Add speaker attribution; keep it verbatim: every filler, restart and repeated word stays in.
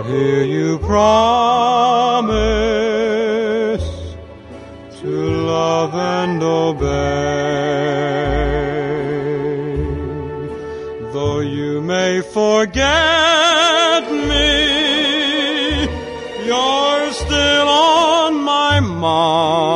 Speaker 1: hear you promise to love and obey. Though you may forget me, you're still on my mind.